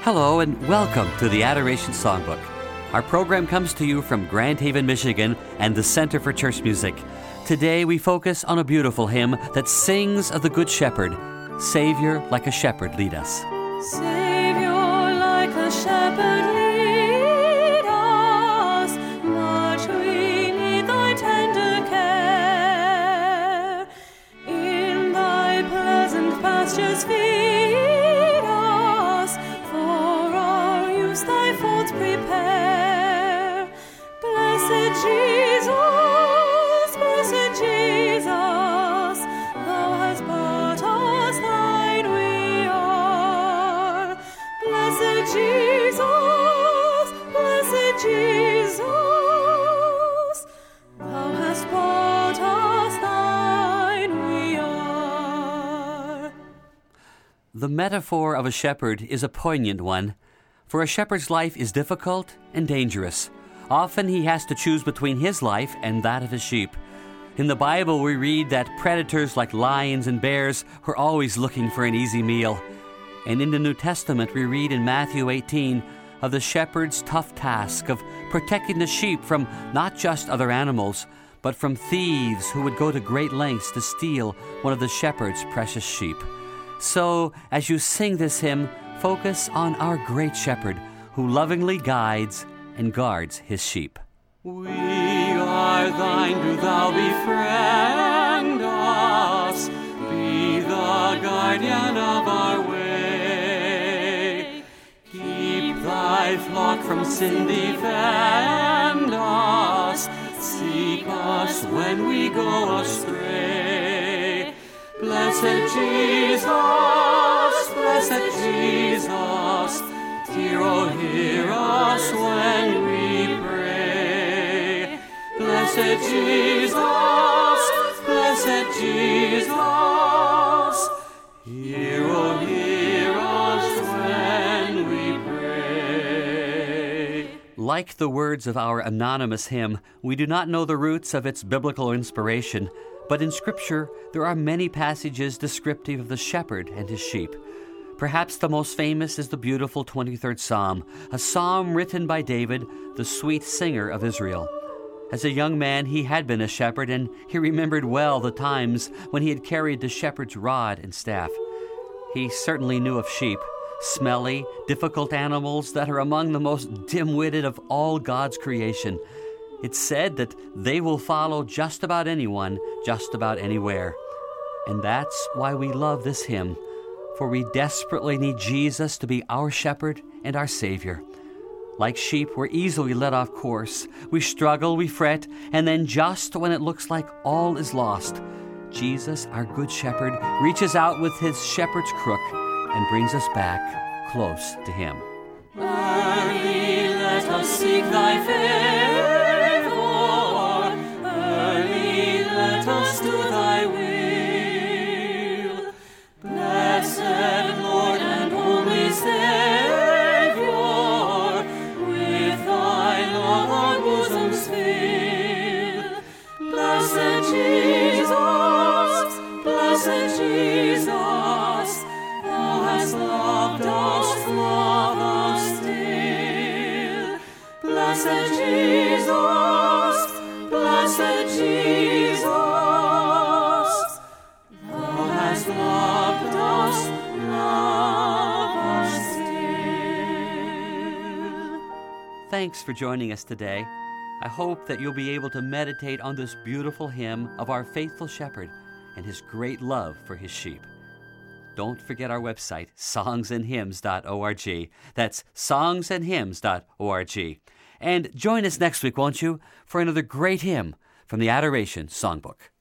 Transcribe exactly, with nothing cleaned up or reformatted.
Hello and welcome to the Adoration Songbook. Our program comes to you from Grand Haven, Michigan and the Center for Church Music. Today we focus on a beautiful hymn that sings of the Good Shepherd. Savior, like a shepherd, lead us. Savior, like a shepherd, lead us. Much we need thy tender care. In thy pleasant pastures feed us. For our use thy folds prepare. Blessed Jesus, blessed Jesus, thou hast brought us thine we are. Blessed Jesus, blessed Jesus, thou hast brought us thine we are. The metaphor of a shepherd is a poignant one, for a shepherd's life is difficult and dangerous. Often he has to choose between his life and that of his sheep. In the Bible, we read that predators like lions and bears were always looking for an easy meal. And in the New Testament, we read in Matthew eighteen of the shepherd's tough task of protecting the sheep from not just other animals, but from thieves who would go to great lengths to steal one of the shepherd's precious sheep. So, as you sing this hymn, focus on our great shepherd who lovingly guides and guards his sheep. We are thine, do thou befriend us, be the guardian of our way. Keep thy flock from sin, defend us, seek us when we go astray. Blessed Jesus, blessed Jesus, dear, oh, hear us when we pray. Blessed Jesus, blessed Jesus, hear, oh, hear us when we pray. Like the words of our anonymous hymn, we do not know the roots of its biblical inspiration, but in Scripture there are many passages descriptive of the shepherd and his sheep. Perhaps the most famous is the beautiful twenty-third Psalm, a psalm written by David, the sweet singer of Israel. As a young man, he had been a shepherd, and he remembered well the times when he had carried the shepherd's rod and staff. He certainly knew of sheep, smelly, difficult animals that are among the most dim-witted of all God's creation. It's said that they will follow just about anyone, just about anywhere. And that's why we love this hymn. For we desperately need Jesus to be our shepherd and our Savior. Like sheep, we're easily led off course. We struggle, we fret, and then just when it looks like all is lost, Jesus, our good shepherd, reaches out with his shepherd's crook and brings us back close to him. Early let us seek thy favor. Early let us do thy will. Blessed Lord and only Savior, with thy love our bosoms fill. Blessed Jesus, blessed Jesus, thou hast loved us, love us still. Blessed Jesus, blessed Jesus, thou hast loved us, love us still. Thanks for joining us today. I hope that you'll be able to meditate on this beautiful hymn of our faithful shepherd and his great love for his sheep. Don't forget our website, songs and hymns dot org. That's songs and hymns dot org. And join us next week, won't you, for another great hymn from the Adoration Songbook.